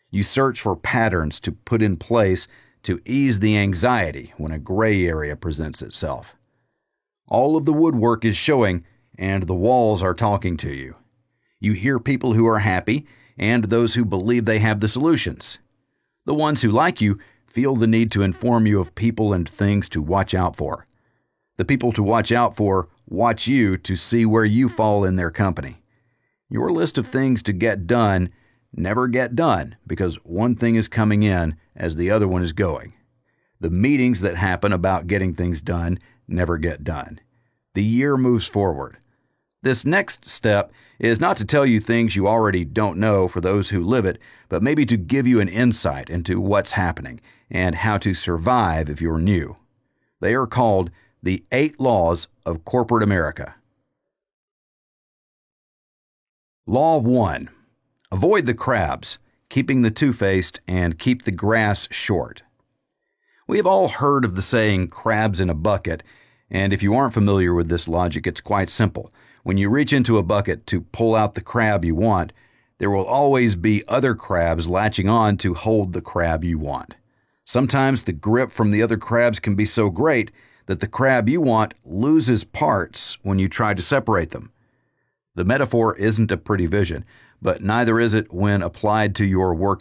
You search for patterns to put in place to ease the anxiety when a gray area presents itself. All of the woodwork is showing, and the walls are talking to you. You hear people who are happy and those who believe they have the solutions. The ones who like you feel the need to inform you of people and things to watch out for. The people to watch out for watch you to see where you fall in their company. Your list of things to get done never get done because one thing is coming in as the other one is going. The meetings that happen about getting things done never get done. The year moves forward. This next step is not to tell you things you already don't know for those who live it, but maybe to give you an insight into what's happening and how to survive if you're new. They are called the 8 Laws of Corporate America. Law 1. Avoid the crabs, keeping the two-faced, and keep the grass short. We have all heard of the saying, crabs in a bucket, and if you aren't familiar with this logic, it's quite simple. When you reach into a bucket to pull out the crab you want, there will always be other crabs latching on to hold the crab you want. Sometimes the grip from the other crabs can be so great that the crab you want loses parts when you try to separate them. The metaphor isn't a pretty vision, but neither is it when applied to your work